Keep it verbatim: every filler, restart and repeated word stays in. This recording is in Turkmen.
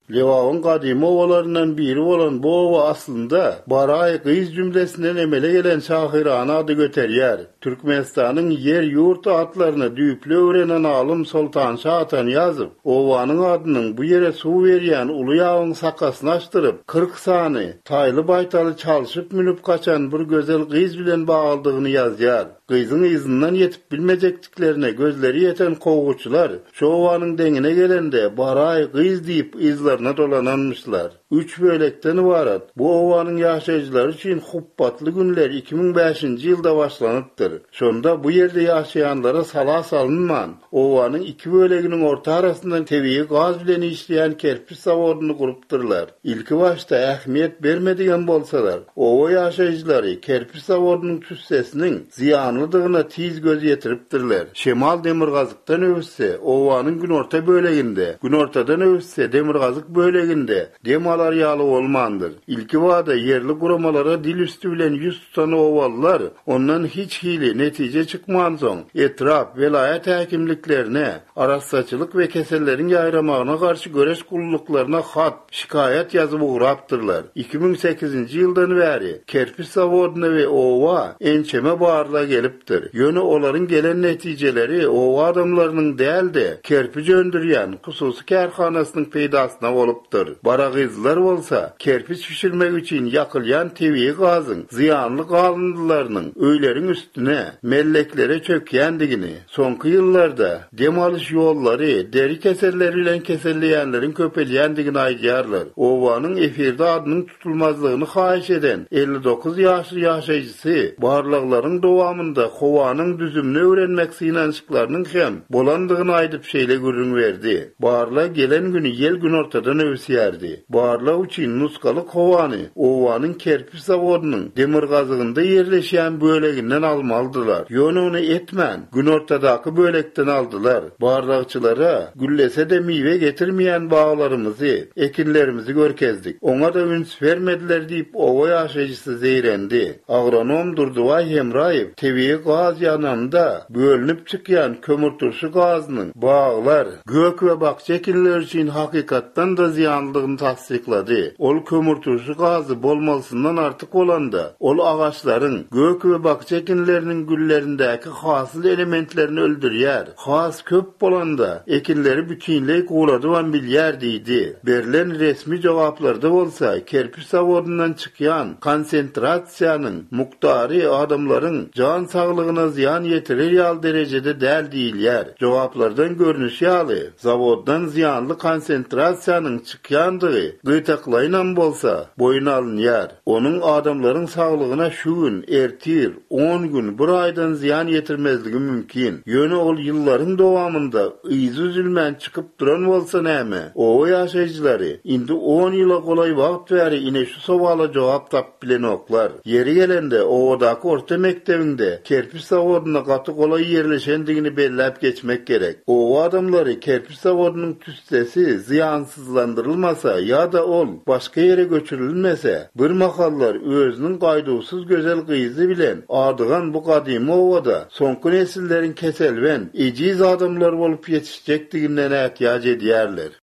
Lewawın gadymy owalaryndan biri bolan bu owa aslında Baray Gyz jümlesinden emele gelen şahyrany ady göterýär. Türkmenistanyň yer ýurt atlaryny düýple öwrenen alym Sultan Şatan ýazyp, owanyň adynyň bu ýere suw berýän uly ýagyň sakasyny açdyryp, kırk sany taýly baýtaly çalyşyp münüp kaçan bir gözel gyz bilen bagaldygyny ýazýar. Gyzyň izinden yetip bilmejekdiklerine gözleri yeten kowguçylar şu owanyň deňine gelende Baray Gyz diýip izlerine dolananmışlar. Üç bölekden ibaret. Bu owanyň ýaşaýjylary üçin hupbatly günler iki ming beşinji ýylda başlanypdyr. Şonda bu ýerde ýaşaýanlara sala salynman, owanyň iki böleginiň orta arasyndan tebii gaz bilen işleýän kerpiç zawodyny gurupdyrlar. İlki başda ähmiýet bermedigen bolsalar, owa ýaşaýjylary kerpiç zawodynyň tüssesiniň ziýanlydygyna tiz göz ýetiripdirler. Şemal Demirgazykdan öwse, owanyň gün orta böleginde, gün ortadan öwse Demirgazyk böleginde demalar ýaly bolmandyr. İlki wada yerli guramalara dil üstü bilen ýüz tutan owallar ondan hiç hili netije çykman soň etrap velayet häkimliklerine araçsaçylyk we keselleriň ýaýramagyna garşy göreş gulluklarına hat, şikayet ýazyp ugrapdyrlar. iki ming sekizinji ýyldan bäri kerpiç zawodyna we owa ençeme barla gelipdir. Ýöne olaryň gelen netijeleri owa adamlarynyň dälde kerpiç öndürýän hususy kärhanasynyň peýdasyna bolupdyr. Baragyzlar bolsa kerpiç pişirmek üçin ýakylýan tebii gazyň ziýanly galyndylarynyň öýleriň üstüne melleklere çökýändigini, soňky ýyllarda demalyş ýollary, deri keselleri bilen keselleýänleriň köpelýändigini aýdýarlar. Owanyň efirde adynyň tutulmazlygyny haýyş eden elli dokuz ýaşly ýaşaýjysy barlaklaryň dowamında howanyň düzümini öwrenmek synançyklarynyň hem bolandygyny aýdyp şeýle gürrüň berdi. Barla gelen güni ýel gün ortadan öwsýärdi. Barla üçin nuskalyk howany owanyň kerpiç zawodynyň Demirgazygynda ýerleşýän böleginden almalydylar. Ýöne onu etmän gün ortadaky bölekden aldylar. Barlagçylara güllese de miwe getirmeýän baglarymyzy, ekinlerimizi görkezdik. Oňa da üns vermediler diýip owa ýaşaýjysy zeýrendi. Agronom Durduway Hemraýew tebii gaz ýanynda bölünip çykýan kömür turşy gazynyň baglar, gök we bakça ekinleri üçin hakykatdan da ziýanlydygyny tasdiklady. Ol kömür turşy gazy bolmalysyndan artyk bolanda, ol agaçlaryň, gök we bakça ekinleriniň güllerindäki hasyl elementlerini öldürýär. Has köp bolanda ekinleri bütünlej gulady we bilýär diýdi. Berilen resmi jogaplarda bolsa kerpiç zawodundan çykýan konsentrasiýanyň muktary adamlaryň jan saglygyna ziýan ýetirer ýal derejede däl diýilýär. Jogaplardan görnüş ýaly zawoddan ziýanly konsentrasiýanyň çykýandygy gytaklaýnan bolsa boyun alınýar. Onuň adamlaryň saglygyna şu gün, ertir, on gün, bir aýdan ziýan ýetirmezligi mümkin. Ýöne ol ýyllaryň dowamında yzy üzülmän çykyp duran bolsa näme? Owa ýaşaýjylary indi on ýyla golay wagt bäri ine şu sowala jogap tap bilen oklar. Yeri gelende owadaky orta mektebinde kerpiç zawodyna gaty golay ýerleşendigini belläp geçmek gerek. Owa adamlary kerpiç zawodynyň tüssesi ziýansızlandyrylmasa ýa-da ol başga ýere göçürilmese, bir mahallar özüniň gaýdusuz gözel gyzy bilen adygan bu gadymy owada soňky nesilleriň kesel we ejiz adamlar bolup ýetişjekdiginden ähtiýaç edýärler.